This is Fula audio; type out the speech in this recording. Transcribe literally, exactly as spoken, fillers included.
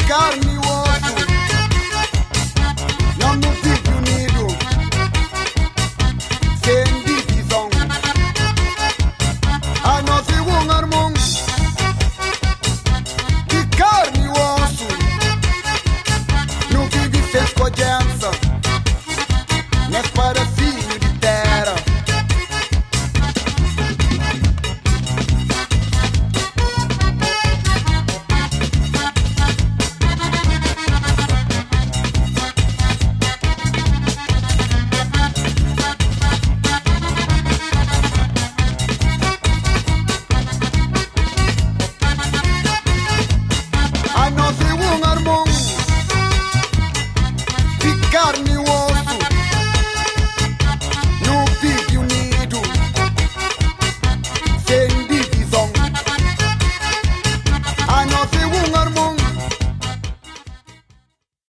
carne e osso, não no fique unido, sem divisão. A nós é um irmão de carne e osso, não vive sem escolhança.